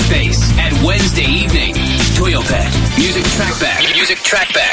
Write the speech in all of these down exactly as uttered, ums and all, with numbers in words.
Space at Wednesday evening. Toyopet Music Trackback. Music Trackback.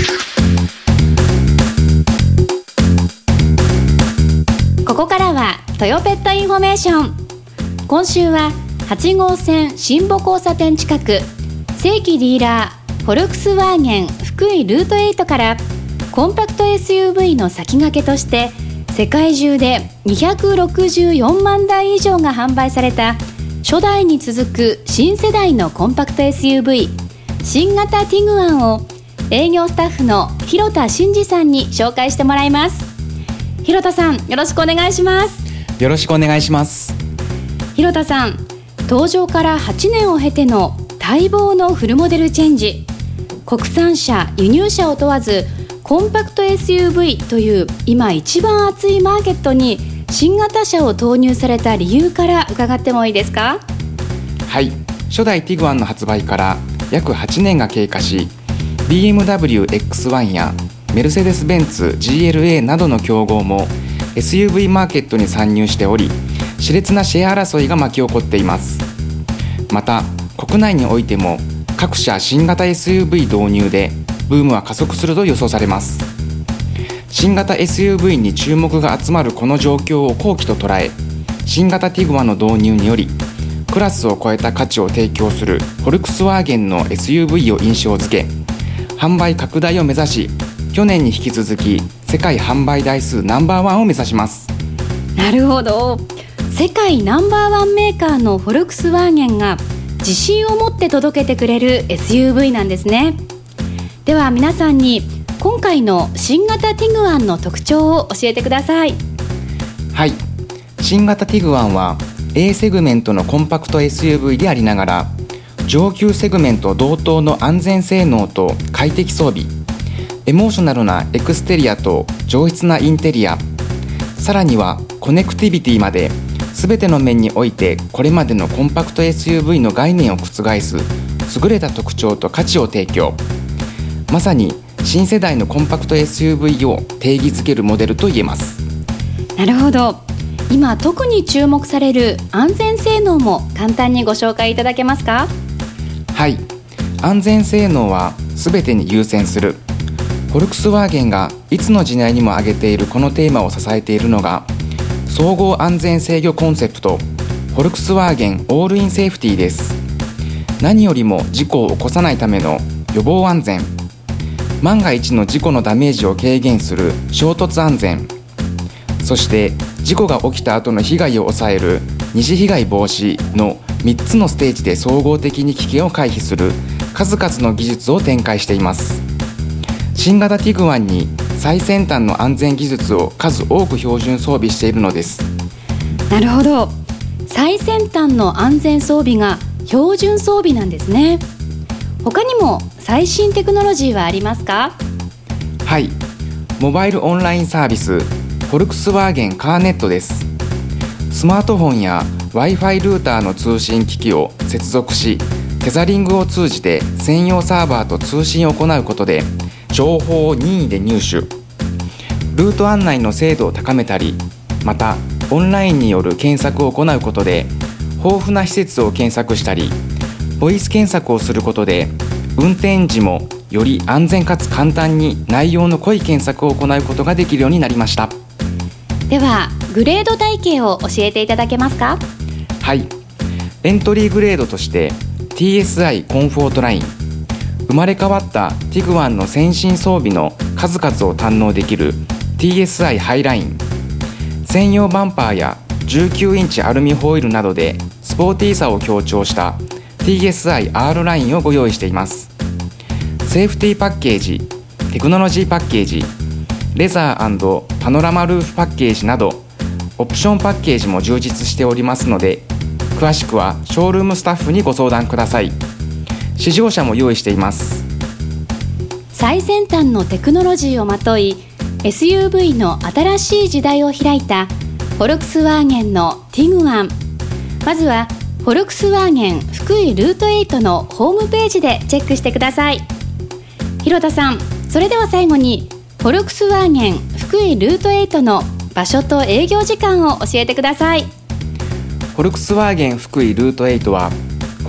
ここからはトヨペットインフォメーション。今週ははち号線新保交差点近く、正規ディーラーフォルクスワーゲン福井ルートエイトからコンパクト エスユーブイ の先駆けとして世界中でにひゃくろくじゅうよんまんだい以上が販売された初代に続く新世代のコンパクト エスユーブイ 新型ティグワンを営業スタッフの広田真二さんに紹介してもらいます。広田さん、よろしくお願いします。 よろしくお願いします。 広田さん、登場からはちねんを経ての待望のフルモデルチェンジ、国産車輸入車を問わずコンパクト エスユーブイ という今一番熱いマーケットに新型車を投入された理由から伺ってもいいですか？ はい、初代ティグワンの発売から約はちねんが経過し、 ビーエムダブリューエックスワン やメルセデス・ベンツ ジーエルエー などの競合も エスユーブイ マーケットに参入しており、熾烈なシェア争いが巻き起こっています。また国内においても各社新型 エスユーブイ 導入でブームは加速すると予想されます。新型 エスユーブイ に注目が集まるこの状況を好機と捉え、新型ティグワンの導入によりクラスを超えた価値を提供するフォルクスワーゲンの エスユーブイ を印象付け、販売拡大を目指し、去年に引き続き世界販売台数ナンバーワンを目指します。 なるほど、世界ナンバーワンメーカーのフォルクスワーゲンが自信を持って届けてくれる エスユーブイ なんですね。では皆さんに今回の新型ティグワンの特徴を教えてください。 はい、新型ティグワンは A セグメントのコンパクト エスユーブイ でありながら、上級セグメント同等の安全性能と快適装備、エモーショナルなエクステリアと上質なインテリア、さらにはコネクティビティまで全ての面においてこれまでのコンパクト エスユーブイ の概念を覆す優れた特徴と価値を提供。まさに新世代のコンパクト エスユーブイ を定義づけるモデルと言えます。 なるほど、今特に注目される安全性能も簡単にご紹介いただけますか？ はい、安全性能は全てに優先する。フォルクスワーゲンがいつの時代にも挙げているこのテーマを支えているのが総合安全制御コンセプト、フォルクスワーゲンオールインセーフティです。何よりも事故を起こさないための予防安全、万が一の事故のダメージを軽減する衝突安全、そして事故が起きた後の被害を抑える二次被害防止のみっつのステージで総合的に危険を回避する数々の技術を展開しています。新型ティグワンに最先端の安全技術を数多く標準装備しているのです。 なるほど、最先端の安全装備が標準装備なんですね。他にも最新テクノロジーはありますか？ はい、モバイルオンラインサービスフォルクスワーゲンカーネットです。スマートフォンや Wi-Fi ルーターの通信機器を接続し、テザリングを通じて専用サーバーと通信を行うことで情報を任意で入手、ルート案内の精度を高めたり、またオンラインによる検索を行うことで豊富な施設を検索したり、ボイス検索をすることで運転時もより安全かつ簡単に内容の濃い検索を行うことができるようになりました。 ではグレード体系を教えていただけますか？ はい、エントリーグレードとして ティーエスアイ コンフォートライン、生まれ変わったティグワンの先進装備の数々を堪能できる ティーエスアイ ハイライン、専用バンパーやじゅうきゅうインチアルミホイールなどでスポーティーさを強調した ティーエスアイアール ラインをご用意しています。セーフティーパッケージ、テクノロジーパッケージ、レザー&パノラマルーフパッケージなどオプションパッケージも充実しておりますので、詳しくはショールームスタッフにご相談ください。試乗車も用意しています。 最先端のテクノロジーをまとい エスユーブイ の新しい時代を開いたフォルクスワーゲンのティグワン。まずはフォルクスワーゲン福井ルートエイトのホームページでチェックしてください。広田さん、それでは最後にフォルクスワーゲン福井ルートエイトの場所と営業時間を教えてください。 フォルクスワーゲン福井ルートエイトは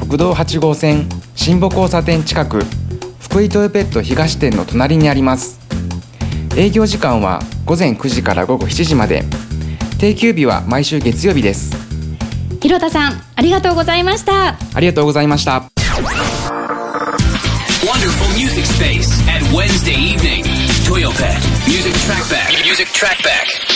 国道はち号線新保交差点近く福井トヨペット東店の隣にあります。営業時間はごぜんくじからごごしちじまで。定休日は毎週月曜日です。 広田さん、ありがとうございました。 ありがとうございました。 Wonderful music space at Wednesday evening. Toyopet Music Trackback. Music Trackback.